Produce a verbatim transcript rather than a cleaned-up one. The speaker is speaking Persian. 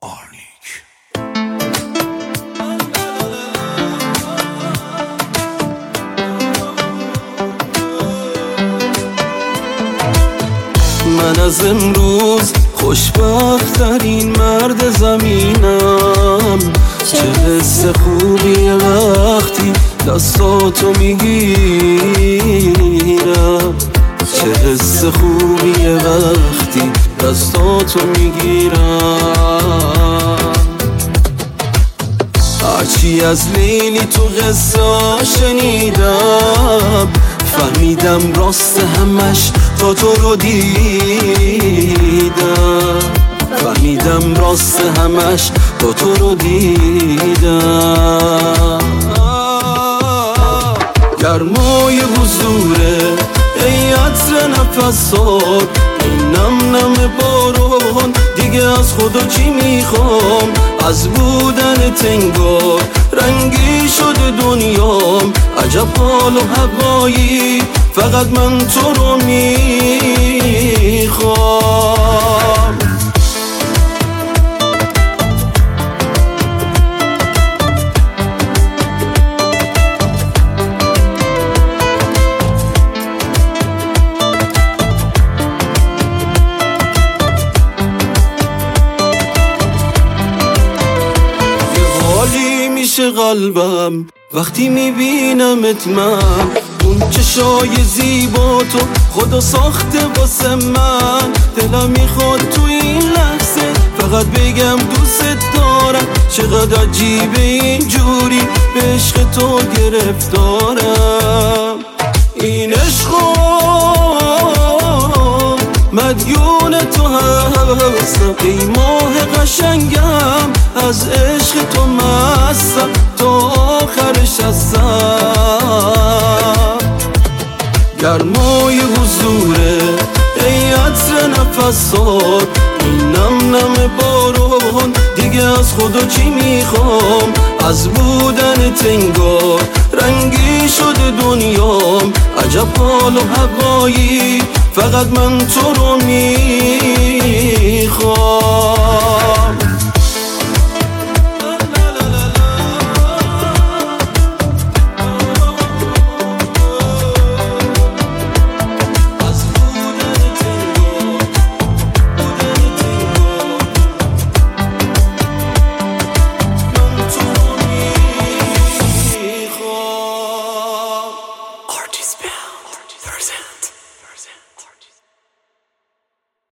آرنیک. من از امروز خوشبخت‌ترین مرد زمینم. چه حس خوبیه وقتی دستاتو میگیرم، چه حس خوبیه وقتی دستاتو میگیرم. هرچی از لیلی تو قصه شنیدم، فهمیدم راست همش تا تو رو دیدم، فهمیدم راست همش تا تو رو دیدم. گرمای حضوره ای عطر نفسات، ای نم نم بارون، دیگه از خدا چی میخوام؟ از بودن تنگار رنگی شده دنیام، عجب حال و هوایی فقط من تو رو میخوام. میشه قلبم وقتی میبینمت، من اون چشای زیبا تو خدا ساخته واسه من. دلم میخواد تو این لحظه فقط بگم دوست دارم، چقدر عجیبه اینجوری به عشق تو گرفتارم. این عشقا مدیون تو هستم، ای ماه قشنگم از عشق تو مستم تا آخرش هستم. گرمای حضوره ای عطر نفسات، این نم نم بارون، دیگه از خدا چی میخوام؟ از بودن تنگار رنگی شده دنیام، عجب حال و هوایی فقط من تو رو میخوام.